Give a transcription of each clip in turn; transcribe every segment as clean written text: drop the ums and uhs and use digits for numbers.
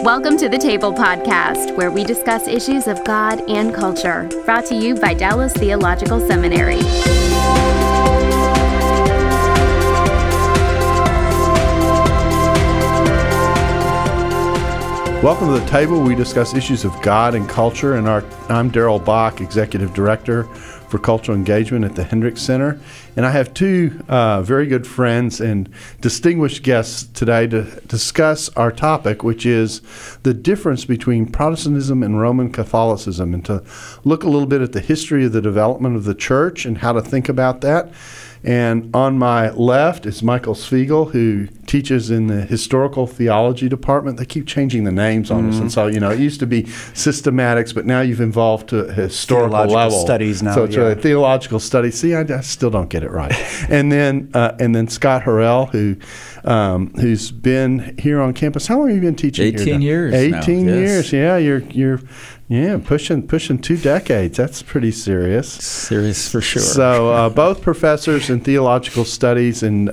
Welcome to the Table Podcast, where we discuss issues of God and culture, brought to you by Dallas Theological Seminary. Welcome to the Table. We discuss issues of God and culture, and I'm Darrell Bock, Executive Director for Cultural Engagement at the Hendricks Center. And I have two very good friends and distinguished guests today to discuss our topic, which is the difference between Protestantism and Roman Catholicism, and to look a little bit at the history of the development of the church and how to think about that. And on my left is Michael Sviegel, who teaches in the Historical Theology Department. They keep changing the names on us. And so, it used to be systematics, but now you've evolved to a historical level. Studies now. So it's really theological studies. See, I still don't get it right. and then Scott Harrell, who's been here on campus. How long have you been teaching 18 here? years 18 now. years. Yeah, you're pushing 2 decades. That's pretty serious. Serious for sure. So both professors in theological studies, and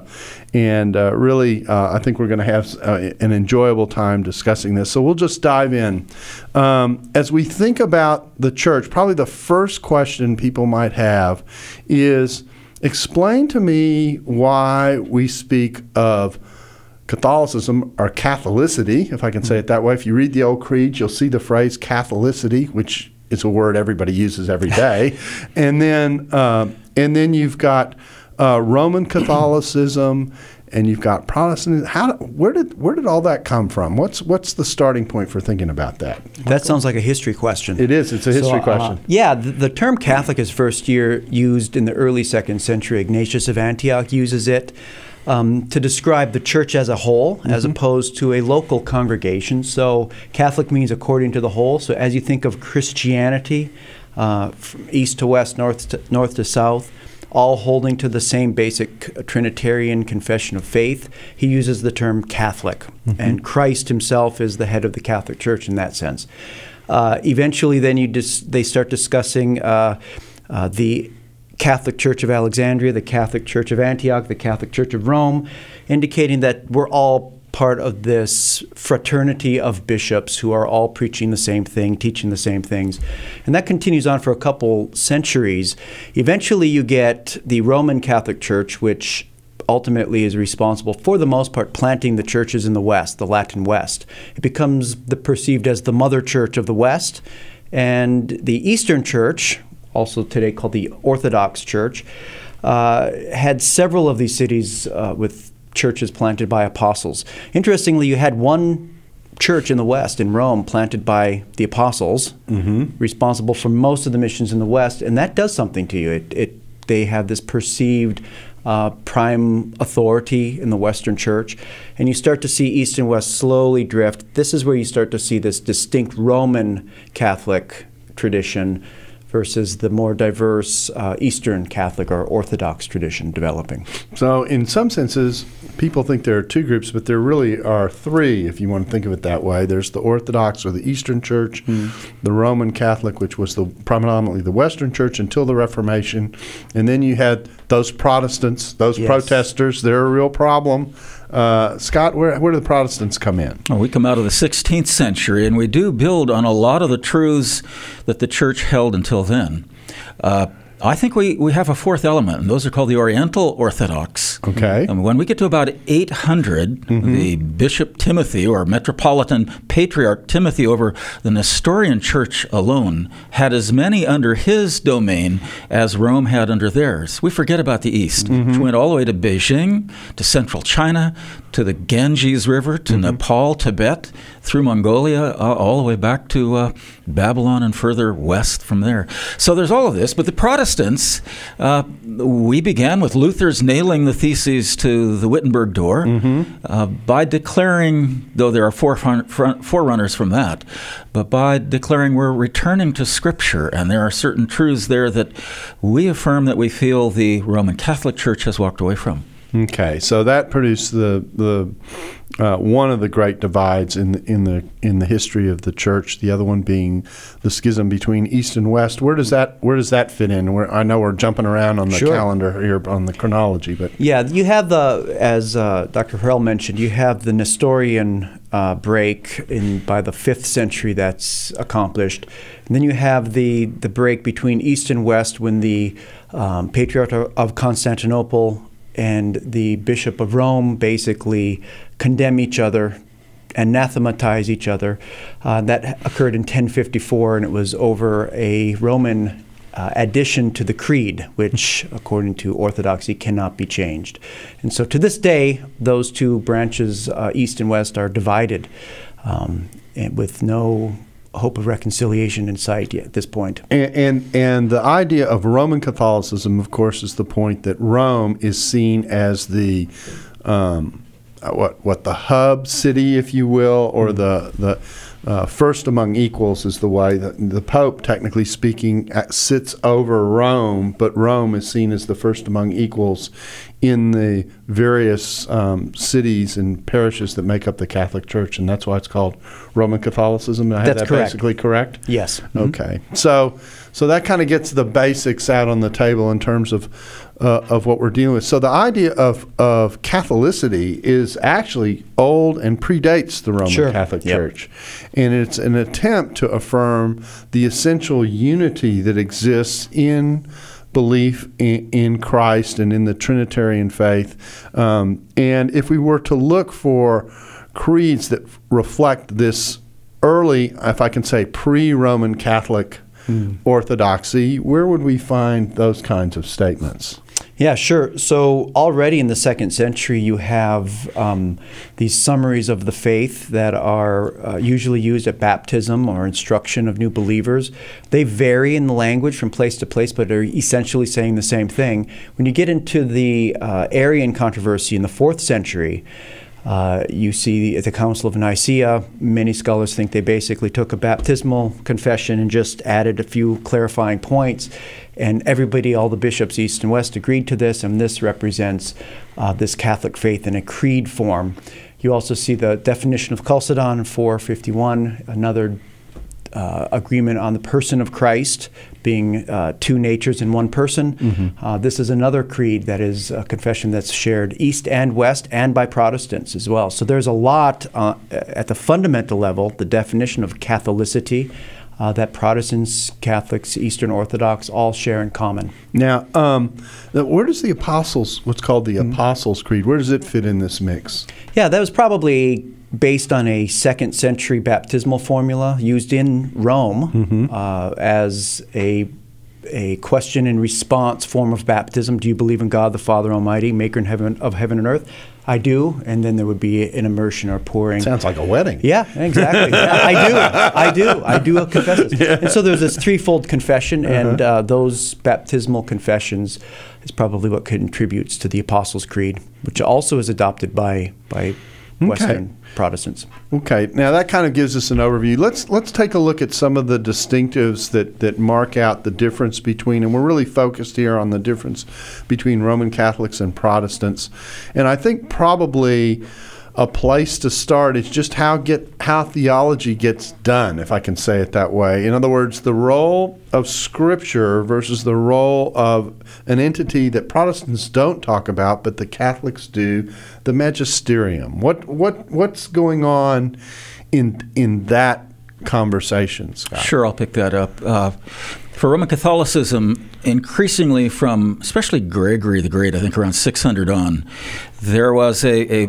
really, I think we're going to have an enjoyable time discussing this. So we'll just dive in. As we think about the church, probably the first question people might have is, explain to me why we speak of Catholicism, or Catholicity, if I can say it that way. If you read the old creeds, you'll see the phrase Catholicity, which is a word everybody uses every day. and then you've got Roman Catholicism, and you've got Protestantism. Where did all that come from? What's the starting point for thinking about that? That sounds like a history question. It is. It's a history question. The term Catholic is first used in the early 2nd century. Ignatius of Antioch uses it to describe the church as a whole, as opposed to a local congregation. So Catholic means according to the whole. So as you think of Christianity, from east to west, north to south, all holding to the same basic Trinitarian confession of faith, he uses the term Catholic. And Christ himself is the head of the Catholic Church in that sense. Eventually, then they start discussing the Catholic Church of Alexandria, the Catholic Church of Antioch, the Catholic Church of Rome, indicating that we're all part of this fraternity of bishops who are all preaching the same thing, teaching the same things. And that continues on for a couple centuries. Eventually you get the Roman Catholic Church, which ultimately is responsible, for the most part, planting the churches in the West, the Latin West. It becomes perceived as the mother church of the West. And the Eastern Church, also today called the Orthodox Church, had several of these cities with churches planted by apostles. Interestingly, you had one church in the West, in Rome, planted by the apostles, responsible for most of the missions in the West, and that does something to you. They have this perceived prime authority in the Western Church, and you start to see East and West slowly drift. This is where you start to see this distinct Roman Catholic tradition versus the more diverse Eastern Catholic or Orthodox tradition developing. So in some senses, people think there are two groups, but there really are three, if you want to think of it that way. There's the Orthodox, or the Eastern Church, the Roman Catholic, which was predominantly the Western Church until the Reformation, and then you had those Protestants, those protesters. They're a real problem. Scott, where do the Protestants come in? Well, we come out of the 16th century, and we do build on a lot of the truths that the church held until then. I think we have a fourth element, and those are called the Oriental Orthodox. Okay. And when we get to about 800, the Bishop Timothy, or Metropolitan Patriarch Timothy, over the Nestorian Church alone, had as many under his domain as Rome had under theirs. We forget about the East, which went all the way to Beijing, to central China, to the Ganges River, to Nepal, Tibet, through Mongolia, all the way back to Babylon and further west from there. So there's all of this, but the Protestants, we began with Luther's nailing the theses to the Wittenberg door by declaring, though there are forerunners from that, but by declaring we're returning to Scripture, and there are certain truths there that we affirm that we feel the Roman Catholic Church has walked away from. Okay, so that produced the one of the great divides in the history of the church. The other one being the schism between East and West. Where does that fit in? I know we're jumping around on the calendar here on the chronology, but you have as Dr. Harrell mentioned, you have the Nestorian break by the 5th century that's accomplished, and then you have the break between East and West when the Patriarch of Constantinople and the Bishop of Rome basically condemn each other, anathematize each other. That occurred in 1054, and it was over a Roman addition to the creed, which, according to Orthodoxy, cannot be changed. And so to this day, those two branches, East and West, are divided, and with no hope of reconciliation in sight at this point. And the idea of Roman Catholicism, of course, is the point that Rome is seen as the the hub city, if you will, or the first among equals is the way that the Pope, technically speaking, sits over Rome, but Rome is seen as the first among equals in the various cities and parishes that make up the Catholic Church, and that's why it's called Roman Catholicism. I have that correct. Basically correct? Yes. Okay. So that kind of gets the basics out on the table in terms of what we're dealing with. So the idea of Catholicity is actually old and predates the Roman Catholic Church. And it's an attempt to affirm the essential unity that exists in belief in Christ and in the Trinitarian faith. And if we were to look for creeds that reflect this early, if I can say, pre-Roman Catholic orthodoxy, where would we find those kinds of statements? Yeah, sure. So already in the 2nd century, you have these summaries of the faith that are usually used at baptism or instruction of new believers. They vary in the language from place to place, but are essentially saying the same thing. When you get into the Arian controversy in the 4th century, you see at the Council of Nicaea, many scholars think they basically took a baptismal confession and just added a few clarifying points. And everybody, all the bishops, East and West, agreed to this, and this represents this Catholic faith in a creed form. You also see the definition of Chalcedon in 451, another agreement on the person of Christ being two natures in one person. Mm-hmm. This is another creed that is a confession that's shared East and West and by Protestants as well. So there's a lot at the fundamental level, the definition of Catholicity, that Protestants, Catholics, Eastern Orthodox all share in common. Now, where does the Apostles', what's called the Apostles' Creed, where does it fit in this mix? Yeah, that was probably based on a 2nd century baptismal formula used in Rome as a question and response form of baptism. Do you believe in God the Father Almighty, maker of heaven and earth? I do, and then there would be an immersion or pouring. Sounds like a wedding. Yeah, exactly. Yeah, I do confess this. Yeah. And so there's this threefold confession, and those baptismal confessions is probably what contributes to the Apostles' Creed, which also is adopted by Western Protestants. Okay, now that kind of gives us an overview. Let's take a look at some of the distinctives that mark out the difference between, and we're really focused here on the difference between Roman Catholics and Protestants. And I think probably a place to start is just how theology gets done, if I can say it that way. In other words, the role of Scripture versus the role of an entity that Protestants don't talk about, but the Catholics do, the magisterium. What's going on in that conversation, Scott? Sure, I'll pick that up. For Roman Catholicism, increasingly from especially Gregory the Great, I think around 600 on, there was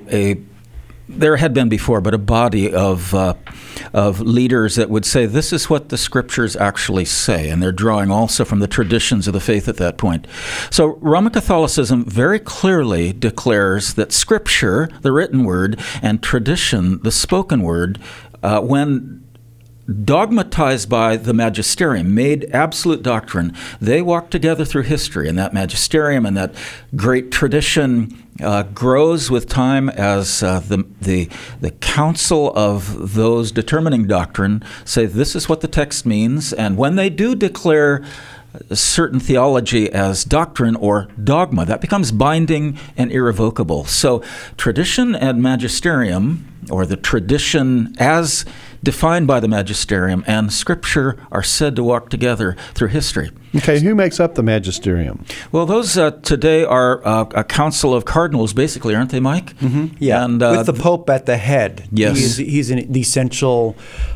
there had been before, but a body of leaders that would say this is what the Scriptures actually say, and they're drawing also from the traditions of the faith at that point. So Roman Catholicism very clearly declares that Scripture, the written word, and tradition, the spoken word, when dogmatized by the magisterium, made absolute doctrine, they walk together through history, and that magisterium and that great tradition grows with time as the council of those determining doctrine say this is what the text means, and when they do declare certain theology as doctrine or dogma. That becomes binding and irrevocable. So tradition and magisterium, or the tradition as defined by the magisterium, and Scripture are said to walk together through history. Okay, who makes up the magisterium? Well, those today are a council of cardinals, basically, aren't they, Mike? Mm-hmm. Yeah, and, with the Pope at the head. Yes. He's the essential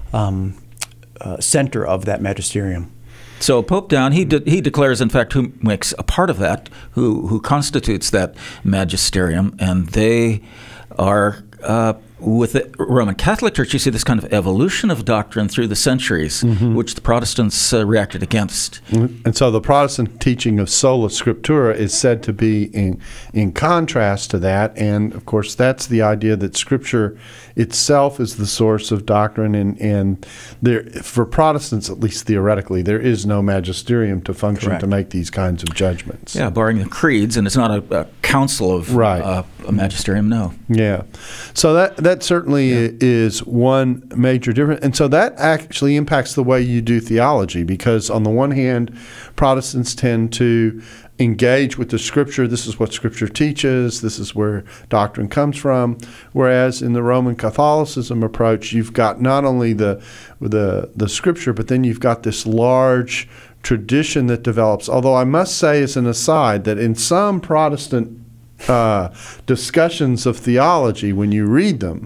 center of that magisterium. So Pope down, he declares, in fact, who makes a part of that, who constitutes that magisterium, and they are with the Roman Catholic Church. You see this kind of evolution of doctrine through the centuries, which the Protestants reacted against. And so the Protestant teaching of sola scriptura is said to be in contrast to that, and of course that's the idea that Scripture itself is the source of doctrine, and there, for Protestants, at least theoretically, there is no magisterium to function Correct. to make these kinds of judgments. Yeah, barring the creeds, and it's not a council of Right. A magisterium, no. Yeah. So that certainly is one major difference. And so that actually impacts the way you do theology, because on the one hand, Protestants tend to engage with the Scripture. This is what Scripture teaches. This is where doctrine comes from. Whereas in the Roman Catholicism approach, you've got not only the Scripture, but then you've got this large tradition that develops. Although I must say, as an aside, that in some Protestant discussions of theology, when you read them,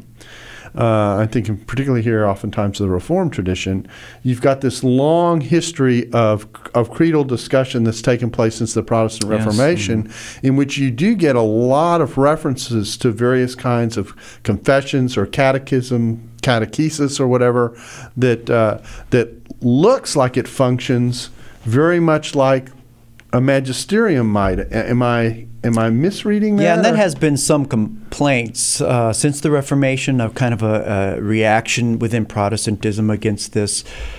I think particularly here oftentimes the Reformed tradition, you've got this long history of creedal discussion that's taken place since the Protestant Reformation, in which you do get a lot of references to various kinds of confessions or catechesis or whatever that looks like it functions very much like a magisterium might. Am I misreading that? Yeah, and that has been some complaints since the Reformation of kind of a reaction within Protestantism against this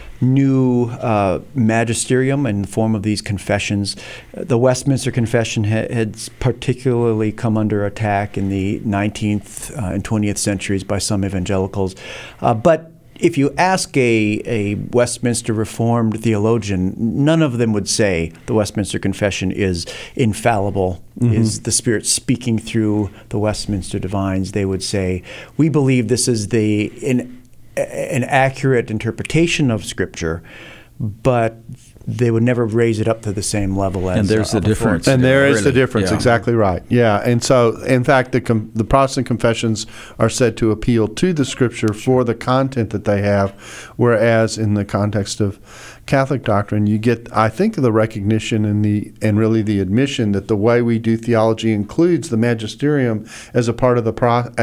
new magisterium in the form of these confessions. The Westminster Confession had particularly come under attack in the 19th and 20th centuries by some evangelicals. But if you ask a Westminster Reformed theologian, none of them would say the Westminster Confession is infallible, is the Spirit speaking through the Westminster Divines. They would say, we believe this is an accurate interpretation of Scripture, but they would never raise it up to the same level as. And there's the difference. And there is the Really, difference, yeah. exactly right. Yeah, and so, in fact, the Protestant confessions are said to appeal to the Scripture for the content that they have, whereas in the context of Catholic doctrine, you get, I think, the recognition and really the admission that the way we do theology includes the magisterium as a part of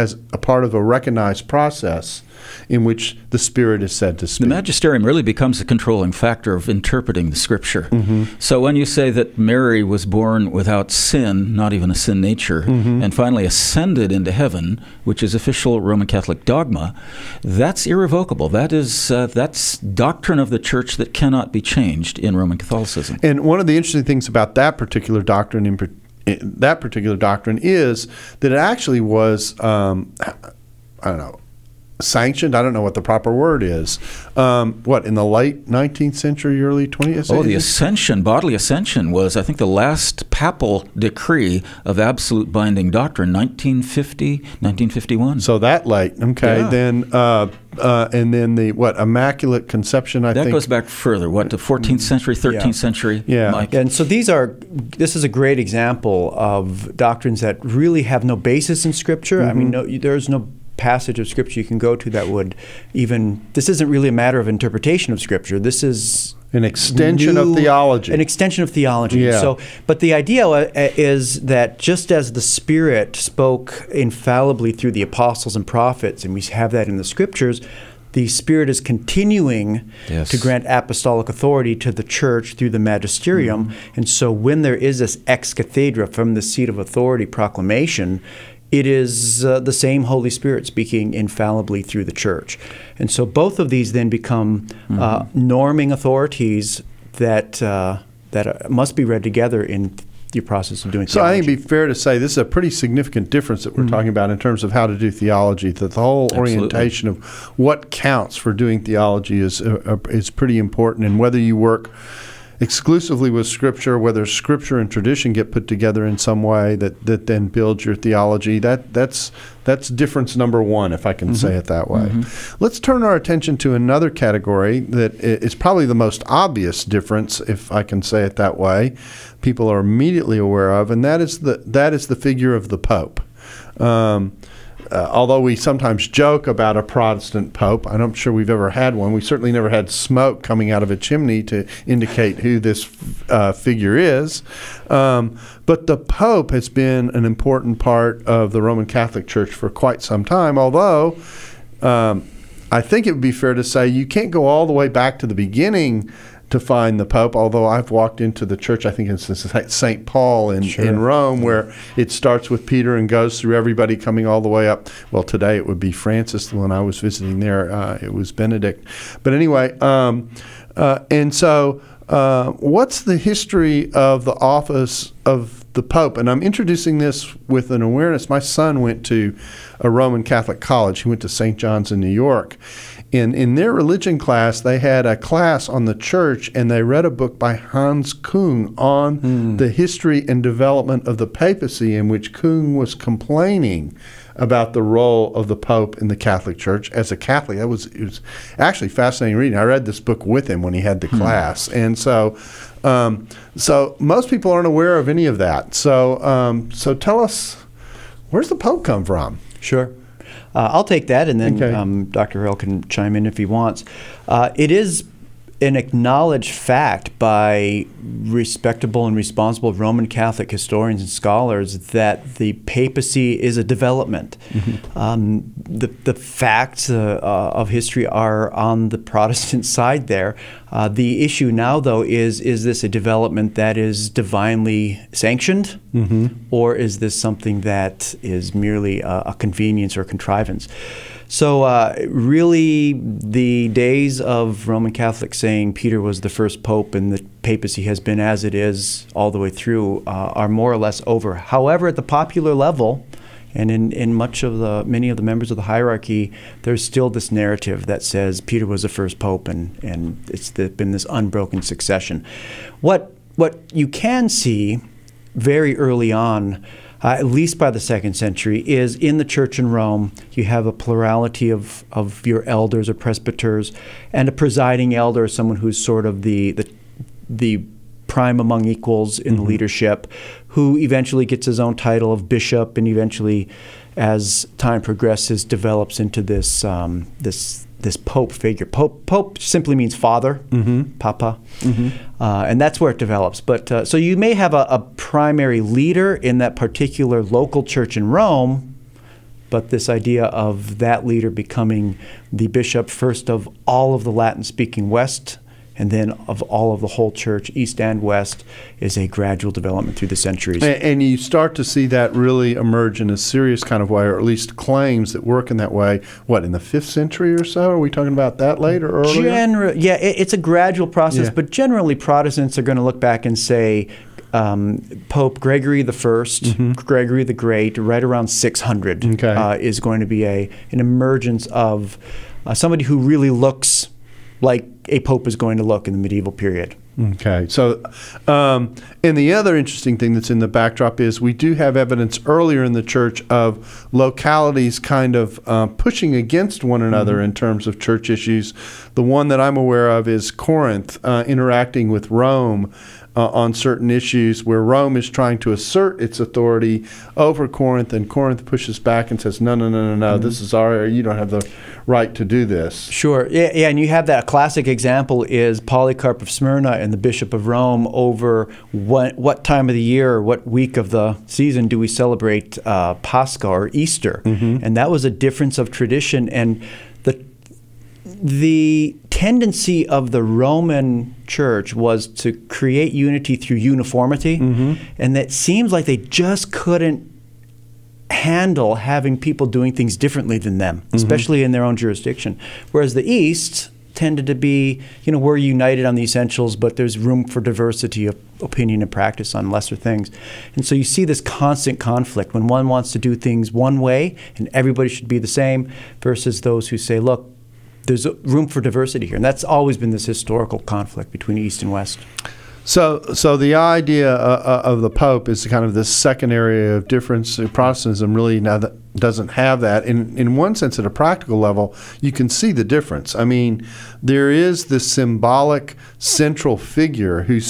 a recognized process in which the Spirit is said to speak. The magisterium really becomes a controlling factor of interpreting the Scripture. So when you say that Mary was born without sin, not even a sin nature, and finally ascended into heaven, which is official Roman Catholic dogma, that's irrevocable. That's doctrine of the Church that cannot be changed in Roman Catholicism. And one of the interesting things about that particular doctrine is that it actually was, sanctioned. I don't know what the proper word is. In the late 19th century, early 20th century? Oh, the ascension, bodily ascension, was, I think, the last papal decree of absolute binding doctrine, 1950, 1951. So that late. Okay. Yeah. Then, and then the, Immaculate Conception, I think. That goes back further, to 14th century, 13th century? Yeah. Mike? And so this is a great example of doctrines that really have no basis in Scripture. I mean, there's no passage of Scripture you can go to that would this isn't really a matter of interpretation of Scripture. This is an extension of theology. An extension of theology. Yeah. So, but the idea is that just as the Spirit spoke infallibly through the apostles and prophets, and we have that in the Scriptures, the Spirit is continuing to grant apostolic authority to the Church through the magisterium. And so when there is this ex cathedra, from the seat of authority proclamation, it is the same Holy Spirit speaking infallibly through the Church. And so both of these then become norming authorities that must be read together in the process of doing So theology. I think it'd be fair to say this is a pretty significant difference that we're talking about in terms of how to do theology, that the whole orientation of what counts for doing theology is pretty important, and whether you work exclusively with Scripture, whether Scripture and tradition get put together in some way that then builds your theology. That's difference number one, if I can say it that way. Let's turn our attention to another category that is probably the most obvious difference, if I can say it that way, people are immediately aware of, and that is the figure of the Pope. Although we sometimes joke about a Protestant Pope, I'm not sure we've ever had one. We certainly never had smoke coming out of a chimney to indicate who this figure is. But the Pope has been an important part of the Roman Catholic Church for quite some time, although I think it would be fair to say you can't go all the way back to the beginning to find the Pope, although I've walked into the church, I think it's St. Paul in Rome, where it starts with Peter and goes through everybody coming all the way up. Well, today it would be Francis. When I was visiting there, it was Benedict. But anyway, and so what's the history of the office of the Pope? And I'm introducing this with an awareness. My son went to a Roman Catholic college. He went to St. John's in New York. In their religion class, they had a class on the church, and they read a book by Hans Küng on the history and development of the papacy, in which Küng was complaining about the role of the Pope in the Catholic Church. As a Catholic, it was actually fascinating reading. I read this book with him when he had the class. And so most people aren't aware of any of that. So tell us, where's the Pope come from? Sure. I'll take that, and then Dr. Harrell can chime in if he wants. It is an acknowledged fact by respectable and responsible Roman Catholic historians and scholars that the papacy is a development. The facts of history are on the Protestant side there. The issue now, though, is this a development that is divinely sanctioned, or is this something that is merely a convenience or contrivance? So really, the days of Roman Catholics saying Peter was the first pope and the papacy has been as it is all the way through are more or less over. However, at the popular level, and in many of the members of the hierarchy, there's still this narrative that says Peter was the first pope, and it's been this unbroken succession. What you can see very early on, at least by the 2nd century, is in the church in Rome, you have a plurality of your elders or presbyters, and a presiding elder, someone who's sort of the prime among equals in the leadership, who eventually gets his own title of bishop, and eventually, as time progresses, develops into this pope figure. Pope simply means father, papa, and that's where it develops. But so you may have a primary leader in that particular local church in Rome, but this idea of that leader becoming the bishop first of all of the Latin-speaking West, and then of all of the whole church, East and West, is a gradual development through the centuries. And you start to see that really emerge in a serious kind of way, or at least claims that work in that way, in the 5th century or so? Are we talking about that late or earlier? It's a gradual process, but generally Protestants are going to look back and say Pope Gregory I, Gregory the Great, right around 600 is going to be an emergence of somebody who really looks like a pope is going to look in the medieval period. Okay. So, and the other interesting thing that's in the backdrop is we do have evidence earlier in the church of localities kind of pushing against one another in terms of church issues. The one that I'm aware of is Corinth interacting with Rome on certain issues, where Rome is trying to assert its authority over Corinth, and Corinth pushes back and says, no, this is our area. You don't have the right to do this. Sure. Yeah, and you have that classic example is Polycarp of Smyrna and the Bishop of Rome over what time of the year or what week of the season do we celebrate Pascha or Easter. And that was a difference of tradition, and the tendency of the Roman Church was to create unity through uniformity, and it seems like they just couldn't handle having people doing things differently than them, especially in their own jurisdiction. Whereas the East tended to be, we're united on the essentials, but there's room for diversity of opinion and practice on lesser things. And so you see this constant conflict when one wants to do things one way and everybody should be the same, versus those who say, look, there's room for diversity here. And that's always been this historical conflict between East and West. So the idea of the Pope is kind of this second area of difference. Protestantism really now doesn't have that. In one sense, at a practical level, you can see the difference. I mean, there is this symbolic central figure who's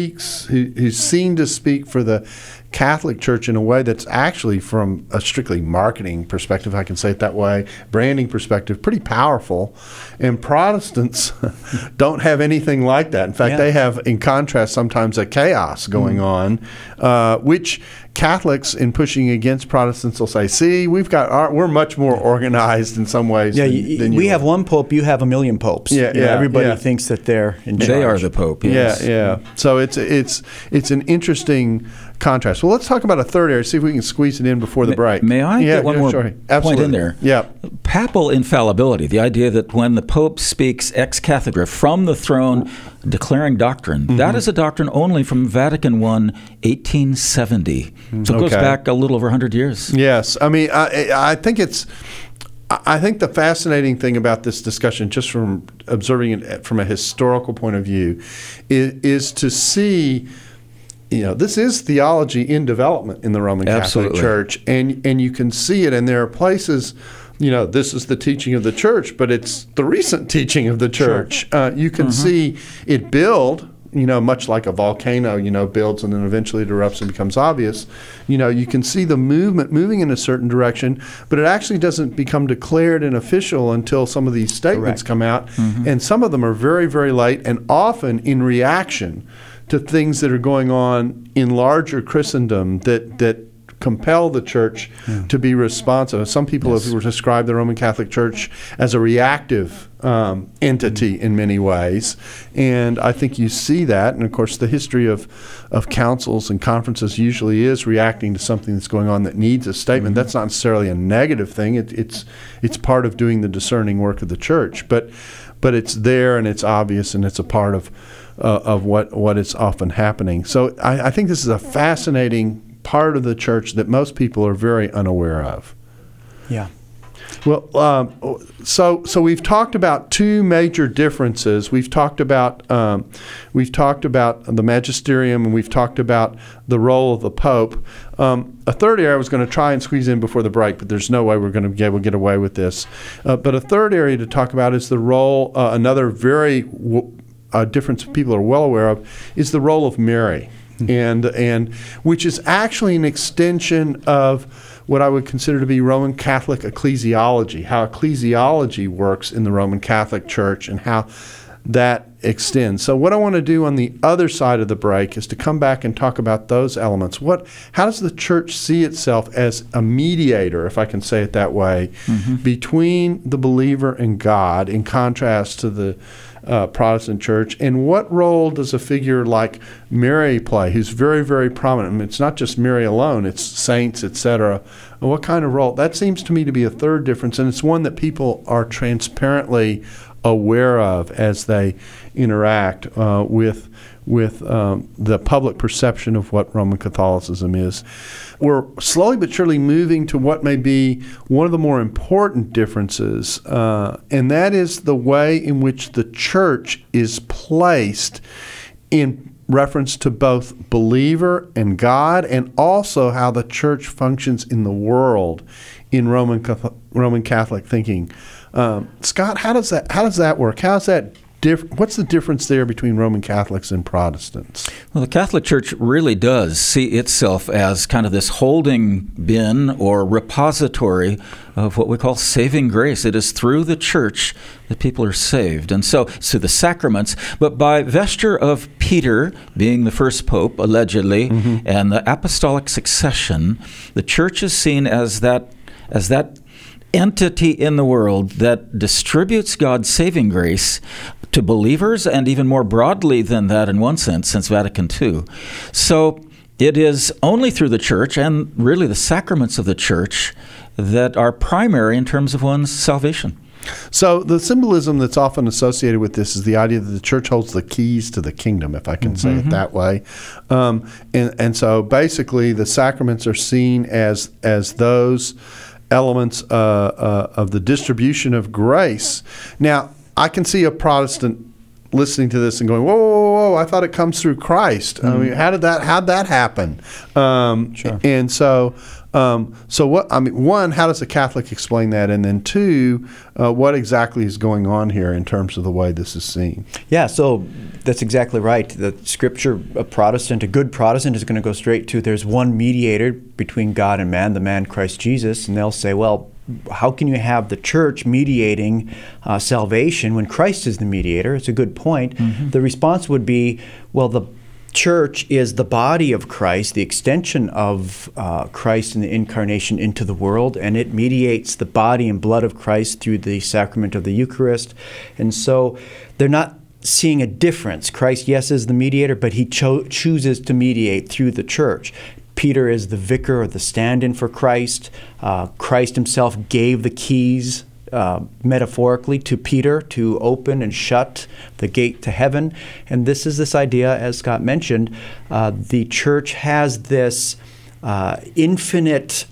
seen to speak for the Catholic Church in a way that's actually, from a strictly marketing perspective, I can say it that way, branding perspective, pretty powerful. And Protestants don't have anything like that. In fact, they have, in contrast, sometimes a chaos going on, which Catholics, in pushing against Protestants, will say, "See, we're much more organized in some ways." Yeah, than we you have one pope, you have a million popes. Everybody thinks that they're in charge. They are the Pope. Yes. Yeah. So it's an interesting contrast. Well, let's talk about a third area. See if we can squeeze it in before the break. May I get one more point in there? Yeah. Papal infallibility, the idea that when the Pope speaks ex cathedra from the throne, declaring doctrine, that is a doctrine only from Vatican I, 1870. So it goes back a little over 100 years. Yes. I mean, I think the fascinating thing about this discussion, just from observing it from a historical point of view, is to see, this is theology in development in the Roman Catholic Church, and you can see it, and there are places, this is the teaching of the Church, but it's the recent teaching of the Church. Sure. You can see it build, much like a volcano, builds and then eventually it erupts and becomes obvious. You can see the movement moving in a certain direction, but it actually doesn't become declared and official until some of these statements come out, and some of them are very, very late and often in reaction to things that are going on in larger Christendom that compel the Church to be responsive. Some people have described the Roman Catholic Church as a reactive entity in many ways, and I think you see that. And of course, the history of councils and conferences usually is reacting to something that's going on that needs a statement. That's not necessarily a negative thing. It's part of doing the discerning work of the Church, but it's there and it's obvious and it's a part of what is often happening. So I think this is a fascinating part of the Church that most people are very unaware of. Yeah. Well, so we've talked about two major differences. We've talked about the magisterium, and we've talked about the role of the Pope. A third area I was going to try and squeeze in before the break, but there's no way we're going to be able to get away with this. But a third area to talk about is the role. Another very difference people are well aware of is the role of Mary, and which is actually an extension of what I would consider to be Roman Catholic ecclesiology, how ecclesiology works in the Roman Catholic Church and how that extends. So what I want to do on the other side of the break is to come back and talk about those elements. How does the Church see itself as a mediator, if I can say it that way, between the believer and God, in contrast to the Protestant Church, and what role does a figure like Mary play, who's very, very prominent? I mean, it's not just Mary alone, it's saints, etc. What kind of role? That seems to me to be a third difference, and it's one that people are transparently aware of as they interact with the public perception of what Roman Catholicism is. We're slowly but surely moving to what may be one of the more important differences, and that is the way in which the Church is placed in reference to both believer and God, and also how the Church functions in the world in Roman Catholic thinking. Scott, how does that work? What's the difference there between Roman Catholics and Protestants? Well, the Catholic Church really does see itself as kind of this holding bin or repository of what we call saving grace. It is through the Church that people are saved. And so it's through the sacraments, but by vesture of Peter being the first pope, allegedly, and the apostolic succession, the Church is seen as that entity in the world that distributes God's saving grace to believers, and even more broadly than that in one sense, since Vatican II. So it is only through the Church, and really the sacraments of the Church, that are primary in terms of one's salvation. So the symbolism that's often associated with this is the idea that the Church holds the keys to the kingdom, if I can say it that way. And so basically the sacraments are seen as those elements of the distribution of grace. Now, I can see a Protestant listening to this and going, whoa, whoa, whoa, whoa, I thought it comes through Christ. I mean, how'd that happen? Sure. And so what? I mean, one, how does a Catholic explain that? And then two, what exactly is going on here in terms of the way this is seen? Yeah, so that's exactly right. The Scripture, a good Protestant, is going to go straight to there's one mediator between God and man, the man Christ Jesus, and they'll say, well, how can you have the church mediating salvation when Christ is the mediator? It's a good point. The response would be, well, the church is the body of Christ, the extension of Christ in the incarnation into the world, and it mediates the body and blood of Christ through the sacrament of the Eucharist. And so they're not seeing a difference. Christ, yes, is the mediator, but he chooses to mediate through the church. Peter is the vicar or the stand-in for Christ. Christ himself gave the keys metaphorically to Peter to open and shut the gate to heaven. And this idea, as Scott mentioned, the church has this infinite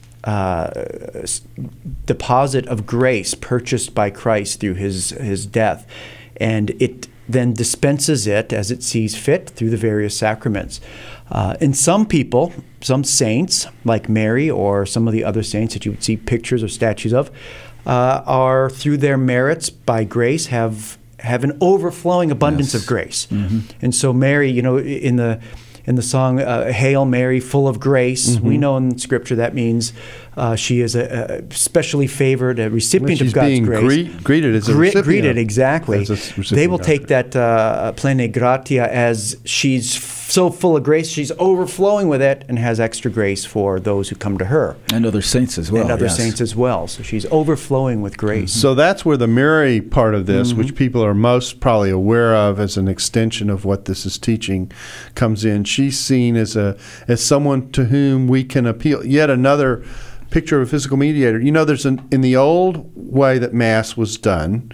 deposit of grace purchased by Christ through his death. And it then dispenses it as it sees fit through the various sacraments. And some people, some saints, like Mary or some of the other saints that you would see pictures or statues of, are through their merits by grace have an overflowing abundance of grace. And so Mary, in the song Hail Mary, full of grace, we know in Scripture that means she is a specially favored, a recipient of God's grace. Greeted as a recipient. Greeted, exactly. They will take that plene gratia as she's so full of grace, she's overflowing with it and has extra grace for those who come to her. And other saints as well. Saints as well. So she's overflowing with grace. So that's where the Mary part of this, which people are most probably aware of as an extension of what this is teaching, comes in. She's seen as someone to whom we can appeal. Yet another picture of a physical mediator. There's in the old way that Mass was done,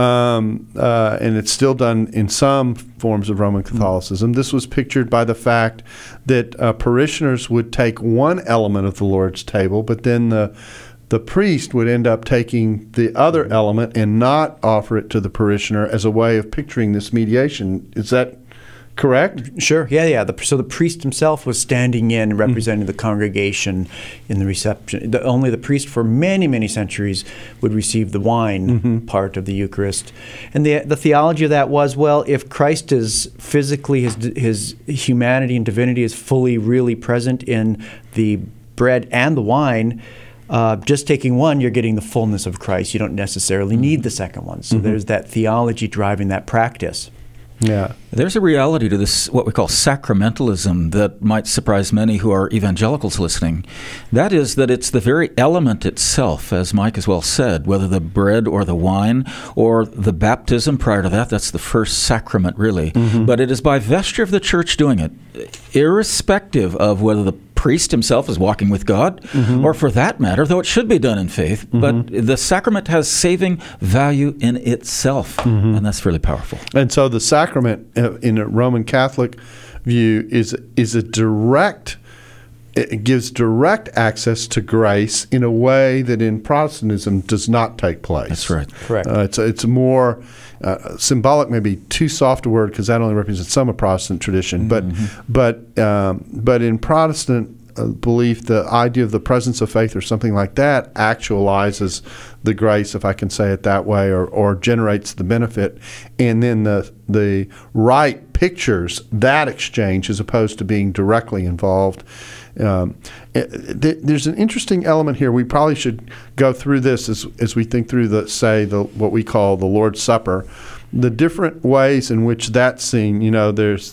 and it's still done in some forms of Roman Catholicism. This was pictured by the fact that parishioners would take one element of the Lord's table, but then the priest would end up taking the other element and not offer it to the parishioner as a way of picturing this mediation. Is that correct? Sure. Yeah. So the priest himself was standing in, representing the congregation in the reception. Only the priest for many, many centuries would receive the wine part of the Eucharist. And the theology of that was, well, if Christ is physically, his humanity and divinity is fully, really present in the bread and the wine, just taking one, you're getting the fullness of Christ. You don't necessarily need the second one. So there's that theology driving that practice. Yeah. There's a reality to this, what we call sacramentalism, that might surprise many who are evangelicals listening. That is that it's the very element itself, as Mike has well said, whether the bread or the wine or the baptism prior to that, that's the first sacrament really. But it is by vesture of the church doing it, irrespective of whether the priest himself is walking with God, or for that matter, though it should be done in faith, but the sacrament has saving value in itself, and that's really powerful. And so the sacrament in a Roman Catholic view is a direct, it gives direct access to grace in a way that in Protestantism does not take place. That's right. Correct. It's more symbolic, maybe too soft a word because that only represents some of Protestant tradition. But in Protestant belief, the idea of the presence of faith or something like that actualizes the grace, if I can say it that way, or generates the benefit, and then the rite pictures that exchange as opposed to being directly involved. There's an interesting element here. We probably should go through this as we think through what we call the Lord's Supper, the different ways in which that's seen. There's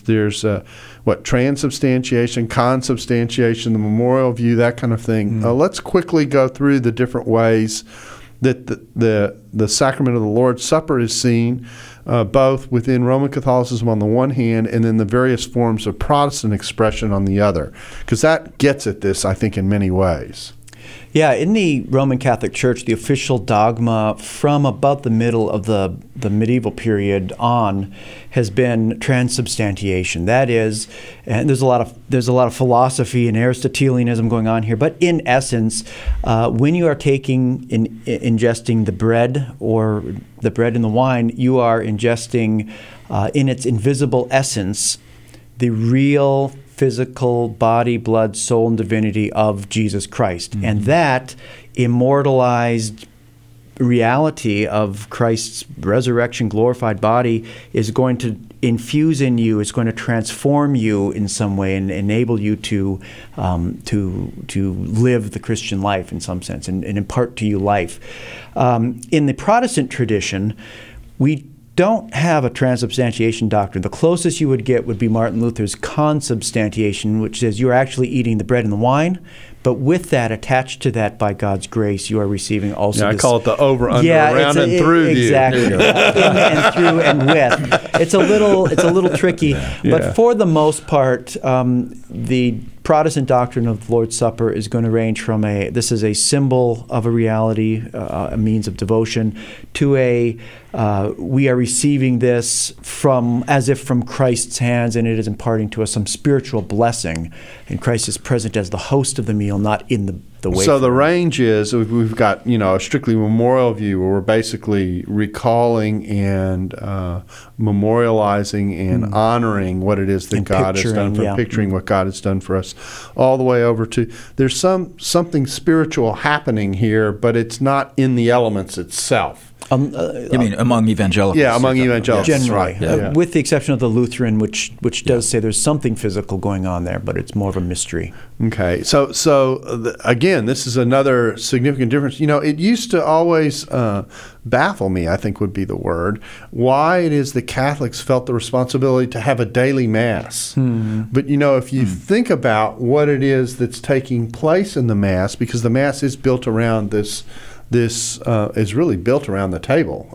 transubstantiation, consubstantiation, the memorial view, that kind of thing. Let's quickly go through the different ways that the sacrament of the Lord's Supper is seen, both within Roman Catholicism on the one hand and then the various forms of Protestant expression on the other, because that gets at this, I think, in many ways. Yeah, in the Roman Catholic Church, the official dogma from about the middle of the medieval period on has been transubstantiation. That is, and there's a lot of philosophy and Aristotelianism going on here, but in essence, when you are ingesting the bread or the bread and the wine, you are ingesting in its invisible essence the real physical body, blood, soul, and divinity of Jesus Christ. Mm-hmm. And that immortalized reality of Christ's resurrection, glorified body is going to infuse in you, it's going to transform you in some way and enable you to live the Christian life in some sense and impart to you life. In the Protestant tradition, we don't have a transubstantiation doctrine. The closest you would get would be Martin Luther's consubstantiation, which says you're actually eating the bread and the wine, but with that, attached to that by God's grace, you are receiving also I call it the over, under, around, and through view. Exactly. In and through and with. It's a little tricky, but for the most part, the Protestant doctrine of the Lord's Supper is going to range from this is a symbol of a reality, a means of devotion, to we are receiving this as if from Christ's hands, and it is imparting to us some spiritual blessing, and Christ is present as the host of the meal, not in the wafer. So the range is, we've got a strictly memorial view where we're basically recalling and memorializing and honoring what it is that God has done, picturing what God has done for us, all the way over to there's something spiritual happening here, but it's not in the elements itself. You mean among evangelicals? Yeah, among evangelicals. Generally, right. With the exception of the Lutheran, which does say there's something physical going on there, but it's more of a mystery. Okay, so again, this is another significant difference. It used to always baffle me, I think would be the word, why it is that Catholics felt the responsibility to have a daily Mass. But if you think about what it is that's taking place in the Mass, because the Mass is built around this is really built around the table.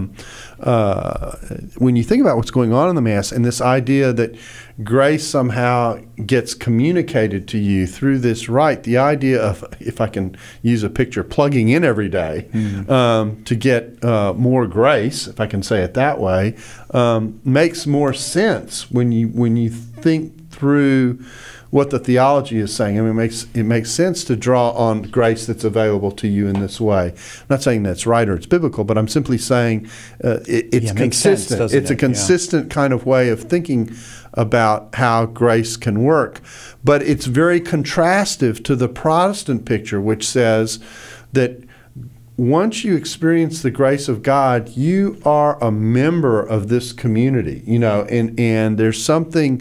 When you think about what's going on in the Mass and this idea that grace somehow gets communicated to you through this rite, the idea of, if I can use a picture, plugging in every day to get more grace, if I can say it that way, makes more sense when you think through what the theology is saying. I mean, it makes sense to draw on grace that's available to you in this way. I'm not saying that's right or it's biblical, but I'm simply saying it's consistent. Sense, it's a consistent kind of way of thinking about how grace can work. But it's very contrastive to the Protestant picture, which says that once you experience the grace of God, you are a member of this community, and there's something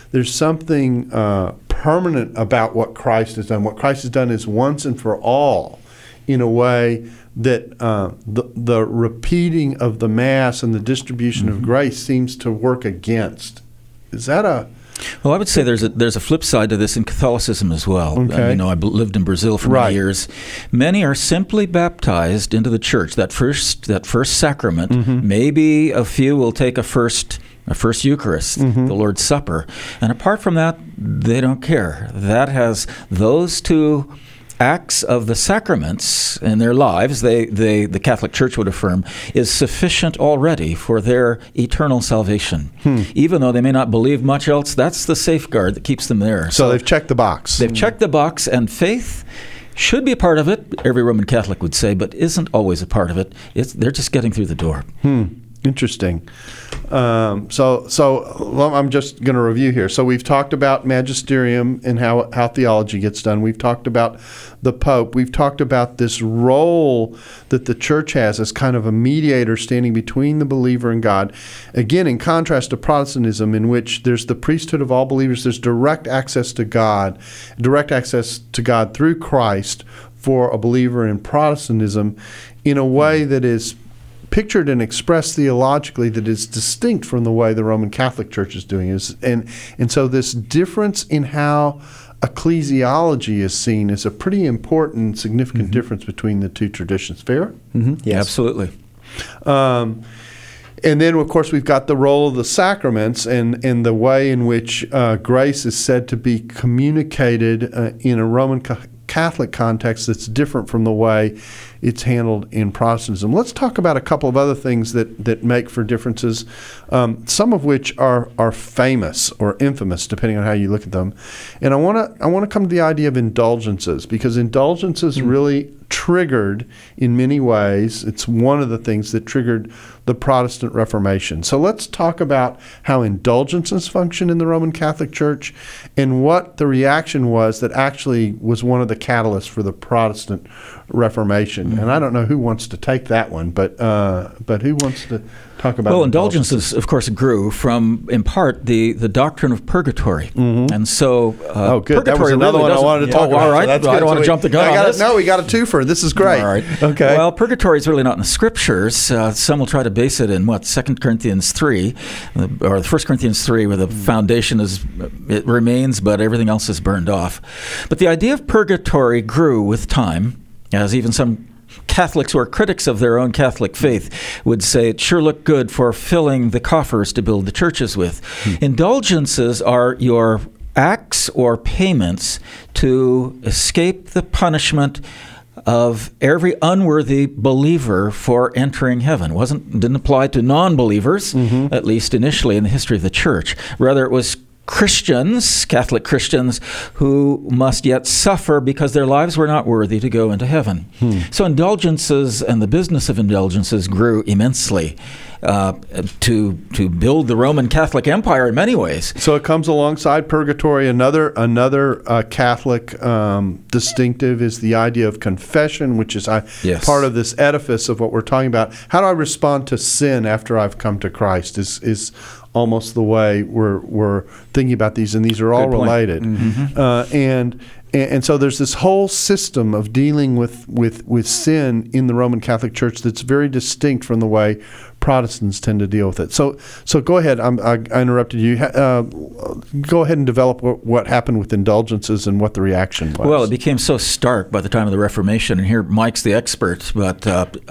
permanent about what Christ has done. What Christ has done is once and for all, in a way that the repeating of the Mass and the distribution of grace seems to work against. Is that Well, I would say there's a flip side to this in Catholicism as well. Okay. I lived in Brazil for many years. Many are simply baptized into the church. That first sacrament. Maybe a few will take a first Eucharist, the Lord's Supper, and apart from that, they don't care. That has those two acts of the sacraments in their lives, the Catholic Church would affirm, is sufficient already for their eternal salvation. Even though they may not believe much else, that's the safeguard that keeps them there. So they've checked the box. They've checked the box, and faith should be a part of it, every Roman Catholic would say, but isn't always a part of it. They're just getting through the door. Interesting. So I'm just going to review here. So we've talked about magisterium and how theology gets done. We've talked about the Pope. We've talked about this role that the Church has as kind of a mediator standing between the believer and God. Again, in contrast to Protestantism, in which there's the priesthood of all believers, there's direct access to God through Christ for a believer. In Protestantism, in a way that is pictured and expressed theologically that is distinct from the way the Roman Catholic Church is doing it. And so this difference in how ecclesiology is seen is a pretty important, significant difference between the two traditions. Fair? Yes. Absolutely. And then, of course, we've got the role of the sacraments and the way in which grace is said to be communicated in a Roman Catholic context that's different from the way it's handled in Protestantism. Let's talk about a couple of other things that make for differences, some of which are famous or infamous, depending on how you look at them. And I want to come to the idea of indulgences, because indulgences really triggered, in many ways, it's one of the things that triggered the Protestant Reformation. So let's talk about how indulgences function in the Roman Catholic Church and what the reaction was that actually was one of the catalysts for the Protestant Reformation. And I don't know who wants to take that one, but who wants to talk about indulgences, of course, grew from, in part, the doctrine of purgatory. And so good. That was another one I wanted to talk about. All right. I don't want to jump the gun on this. No, we got a twofer. This is great. All right. Okay. Well, purgatory is really not in the Scriptures. Some will try to base it in, 2 Corinthians 3, or 1 Corinthians 3, where the foundation it remains, but everything else is burned off. But the idea of purgatory grew with time, as even some Catholics who are critics of their own Catholic faith would say it sure looked good for filling the coffers to build the churches with. Indulgences are your acts or payments to escape the punishment of every unworthy believer for entering heaven. Didn't apply to non-believers, at least initially in the history of the church. Rather, it was Christians, Catholic Christians, who must yet suffer because their lives were not worthy to go into heaven. So indulgences and the business of indulgences grew immensely to build the Roman Catholic Empire in many ways. So it comes alongside purgatory. Another Catholic distinctive is the idea of confession, which is part of this edifice of what we're talking about. How do I respond to sin after I've come to Christ is almost the way we're thinking about these, and these are all related. And so there's this whole system of dealing with sin in the Roman Catholic Church that's very distinct from the way Protestants tend to deal with it. So go ahead. I interrupted you. Go ahead and develop what happened with indulgences and what the reaction was. Well, it became so stark by the time of the Reformation, and here Mike's the expert, but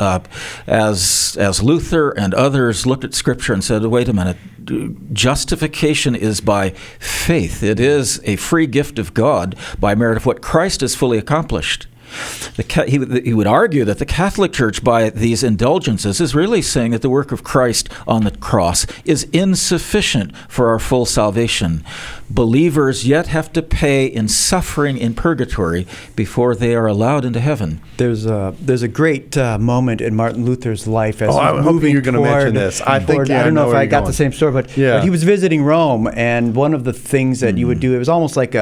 as Luther and others looked at Scripture and said, wait a minute, justification is by faith. It is a free gift of God by merit of what Christ has fully accomplished. He would argue that the Catholic Church, by these indulgences, is really saying that the work of Christ on the cross is insufficient for our full salvation. Believers yet have to pay in suffering in purgatory before they are allowed into heaven. There's a great moment in Martin Luther's life as I'm hoping you're going to mention this. I don't know if I got the same story, but he was visiting Rome, and one of the things that you would do, it was almost like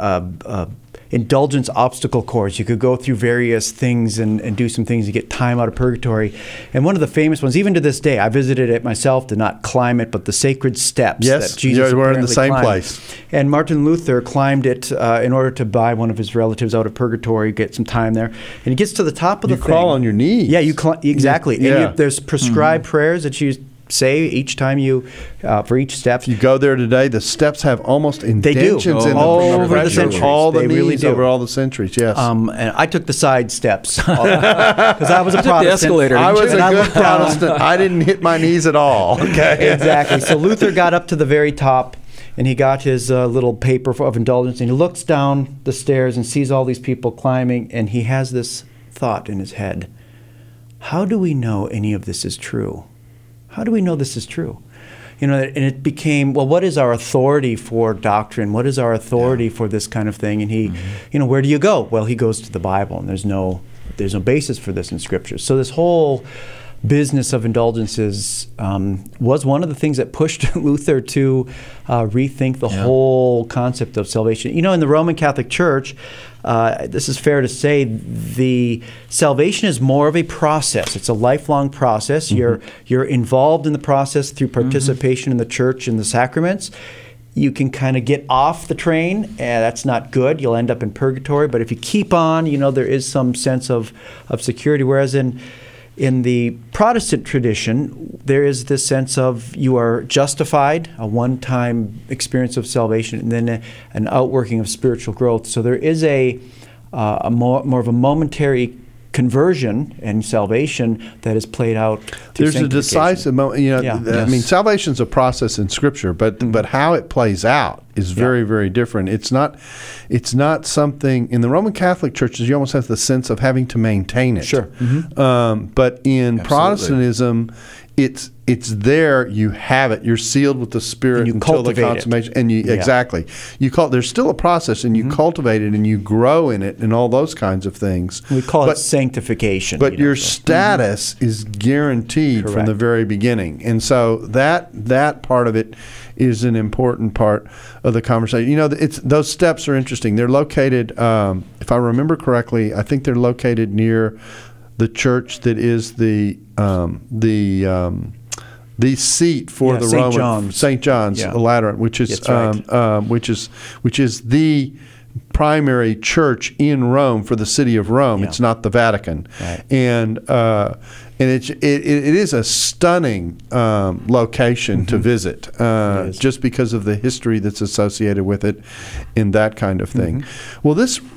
a indulgence obstacle course. You could go through various things and do some things to get time out of purgatory. And one of the famous ones, even to this day, I visited it myself, did not climb it, but the sacred steps that Jesus we're in the same climbed. place. And Martin Luther climbed it in order to buy one of his relatives out of purgatory, get some time there. And he gets to the top of the thing. You crawl on your knees. Yeah, exactly. Yeah. And there's prescribed prayers that you say each time you, for each step. You go there today, the steps have almost indentions in them. Over the centuries. All the they knees really do. over all the centuries, yes. And I took the side steps because I was a Protestant. The escalator. I was a good Protestant. I didn't hit my knees at all. Okay. Exactly. So Luther got up to the very top, and he got his little paper of indulgence, and he looks down the stairs and sees all these people climbing, and he has this thought in his head. How do we know any of this is true? How do we know this is true? And it became, well, what is our authority for doctrine? What is our authority for this kind of thing? And he, where do you go? Well, he goes to the Bible, and there's no basis for this in Scripture. So this whole business of indulgences was one of the things that pushed Luther to rethink the whole concept of salvation. In the Roman Catholic Church, this is fair to say, the salvation is more of a process. It's a lifelong process. You're involved in the process through participation in the church and the sacraments. You can kind of get off the train, and that's not good. You'll end up in purgatory. But if you keep on, there is some sense of security. Whereas in the Protestant tradition, there is this sense of you are justified, a one-time experience of salvation, and then an outworking of spiritual growth. So there is a more of a momentary conversion and salvation that is played out through There's a decisive moment. You know, Yeah. I mean, salvation's a process in Scripture, but how it plays out is very, very different. It's not something in the Roman Catholic churches. You almost have the sense of having to maintain it. Sure. But in Protestantism, it's there. You have it. You're sealed with the Spirit And you until the cultivate it. consummation. And you exactly. There's still a process, and you cultivate it, and you grow in it, and all those kinds of things. We call it sanctification. But your status is guaranteed from Correct. the very beginning, and so that part of it is an important part of the conversation. You know, those steps are interesting. They're located, if I remember correctly, I think they're located near the church that is the seat for the St. Roman John's. St. John's Lateran, which is That's right. which is the primary church in Rome for the city of Rome. Yeah. It's not the Vatican, Right. and it is a stunning location to visit, just because of the history that's associated with it, and that kind of thing. Well,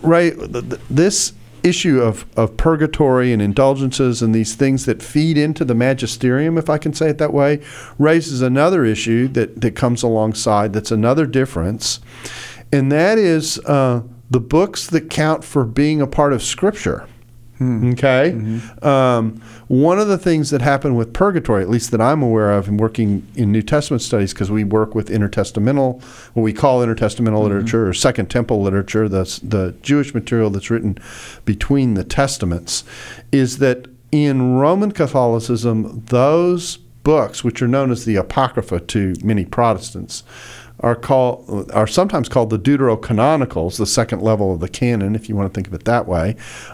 this issue of purgatory and indulgences and these things that feed into the magisterium, if I can say it that way, raises another issue that comes alongside. That's another difference, and that is the books that count for being a part of Scripture. Okay? One of the things that happened with purgatory, at least that I'm aware of in working in New Testament studies, because we work with intertestamental, what we call intertestamental literature or Second Temple literature, the Jewish material that's written between the Testaments, is that in Roman Catholicism, those books, which are known as the Apocrypha to many Protestants, are sometimes called the Deuterocanonicals, the second level of the canon, if you want to think of it that way.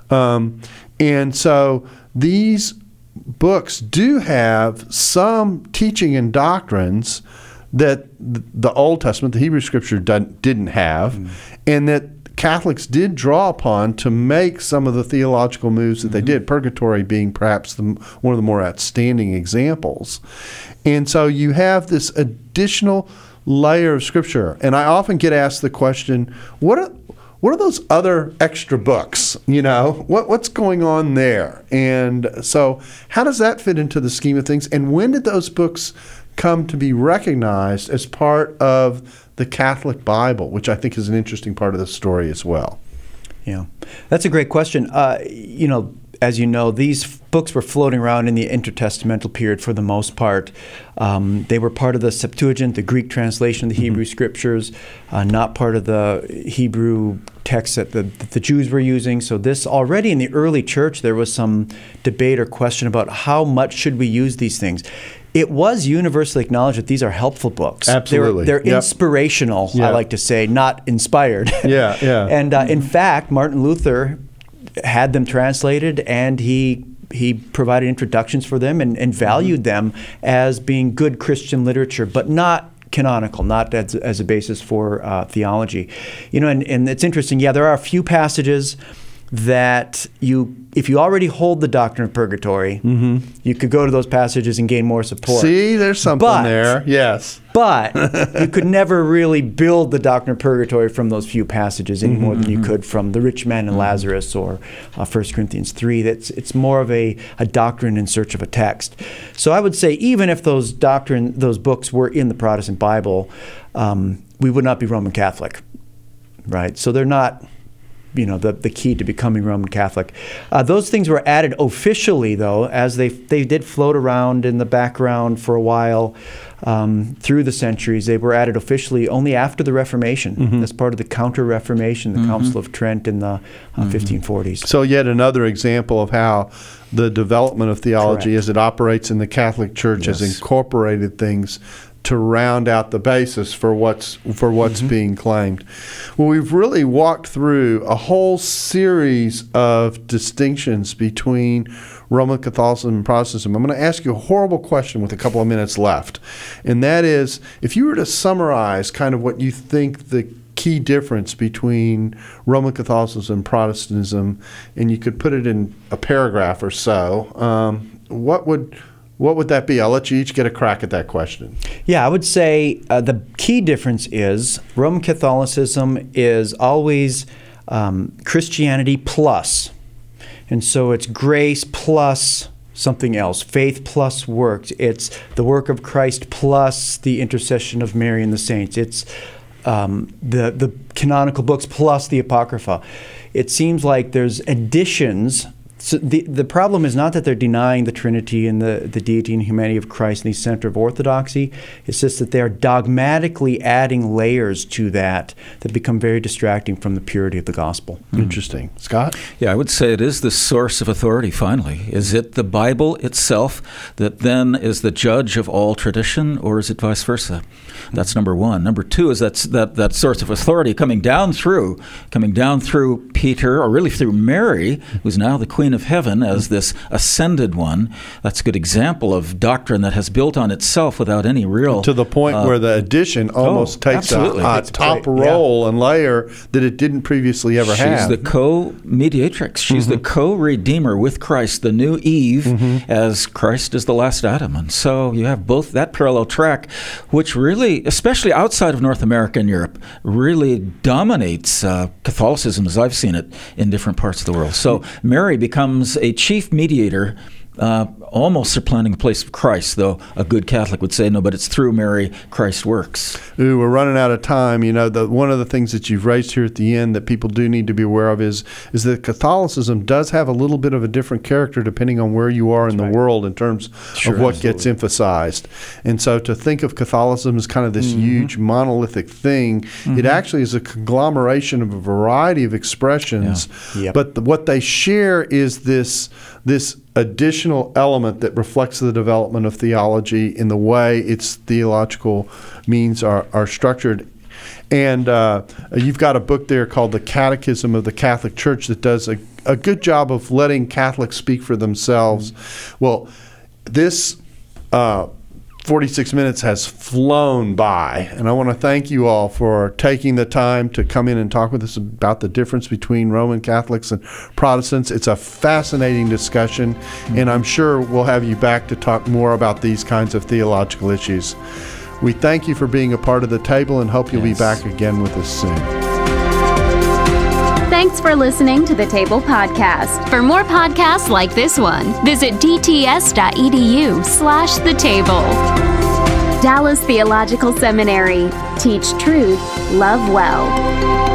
And so these books do have some teaching and doctrines that the Old Testament, the Hebrew Scripture, didn't have, and that Catholics did draw upon to make some of the theological moves that they did, purgatory being perhaps one of the more outstanding examples. And so you have this additional layer of Scripture. And I often get asked the question, what are those other extra books? You know, what's going on there? And so how does that fit into the scheme of things? And when did those books come to be recognized as part of the Catholic Bible, which I think is an interesting part of the story as well? Yeah, that's a great question. As you know, these books were floating around in the intertestamental period for the most part. They were part of the Septuagint, the Greek translation of the Hebrew Scriptures, not part of the Hebrew text that the Jews were using. So this already in the early church, there was some debate or question about how much should we use these things. It was universally acknowledged that these are helpful books. Absolutely. They're inspirational, I like to say, not inspired. Yeah. And in fact, Martin Luther had them translated, and he provided introductions for them and valued them as being good Christian literature, but not canonical, not as a basis for theology. And it's interesting. Yeah, there are a few passages that if you already hold the doctrine of purgatory, you could go to those passages and gain more support. See, there's something there. Yes. But you could never really build the doctrine of purgatory from those few passages any more than you could from the rich man and Lazarus or 1 Corinthians 3. It's more of a doctrine in search of a text. So I would say even if those books were in the Protestant Bible, we would not be Roman Catholic, right? So they're not the key to becoming Roman Catholic. Those things were added officially, though, as they did float around in the background for a while through the centuries. They were added officially only after the Reformation, as part of the Counter-Reformation, the Council of Trent in the 1540s. So yet another example of how the development of theology Correct. as it operates in the Catholic Church has incorporated things to round out the basis for what's being claimed. Well, we've really walked through a whole series of distinctions between Roman Catholicism and Protestantism. I'm going to ask you a horrible question with a couple of minutes left, and that is, if you were to summarize kind of what you think the key difference between Roman Catholicism and Protestantism, and you could put it in a paragraph or so, what would that be? I'll let you each get a crack at that question. Yeah, I would say the key difference is Roman Catholicism is always Christianity plus. And so it's grace plus something else, faith plus works. It's the work of Christ plus the intercession of Mary and the saints. It's the canonical books plus the Apocrypha. It seems like there's additions. So the problem is not that they're denying the Trinity and the deity and humanity of Christ in the center of orthodoxy. It's just that they're dogmatically adding layers to that become very distracting from the purity of the gospel. Interesting. Scott? Yeah, I would say it is the source of authority, finally. Is it the Bible itself that then is the judge of all tradition, or is it vice versa? That's number one. Number two is that source of authority coming down through Peter, or really through Mary, who's now the Queen of Heaven as this ascended one. That's a good example of doctrine that has built on itself without any real... To the point where the addition almost takes a top role and layer that it didn't previously ever have. She's the co-mediatrix. She's the co-redeemer with Christ, the new Eve, as Christ is the last Adam. And so you have both that parallel track, which really, especially outside of North America and Europe, really dominates Catholicism as I've seen it in different parts of the world. So Mary becomes a chief mediator, almost supplanting the place of Christ, though a good Catholic would say, no, but it's through Mary Christ works. Ooh, we're running out of time. You know, one of the things that you've raised here at the end that people do need to be aware of is that Catholicism does have a little bit of a different character depending on where you are in the world in terms of what gets emphasized. And so to think of Catholicism as kind of this huge monolithic thing, it actually is a conglomeration of a variety of expressions. But what they share is this additional element that reflects the development of theology in the way its theological means are structured. And you've got a book there called The Catechism of the Catholic Church that does a good job of letting Catholics speak for themselves. Well, this 46 minutes has flown by, and I want to thank you all for taking the time to come in and talk with us about the difference between Roman Catholics and Protestants. It's a fascinating discussion, and I'm sure we'll have you back to talk more about these kinds of theological issues. We thank you for being a part of the table and hope you'll be back again with us soon. Thanks for listening to the Table Podcast. For more podcasts like this one, visit dts.edu/thetable. Dallas Theological Seminary. Teach truth, love well.